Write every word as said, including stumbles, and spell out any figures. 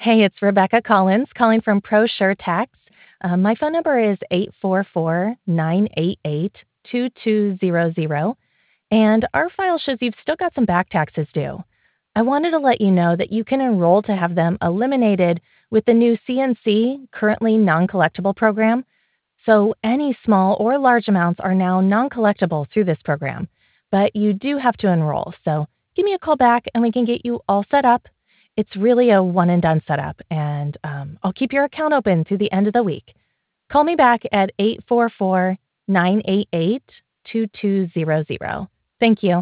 Hey, it's Rebecca Collins calling from ProSure Tax. Uh, my phone number is eight four four, nine eight eight, two two zero zero, and our file shows you've still got some back taxes due. I wanted to let you know that you can enroll to have them eliminated with the new C N C, currently non collectible program. So, any small or large amounts are now non collectible through this program, but you do have to enroll. So, give me a call back and we can get you all set up. It's really a one and done setup, and um, I'll keep your account open through the end of the week. Call me back at eight four four, nine eight eight, two two zero zero. Thank you.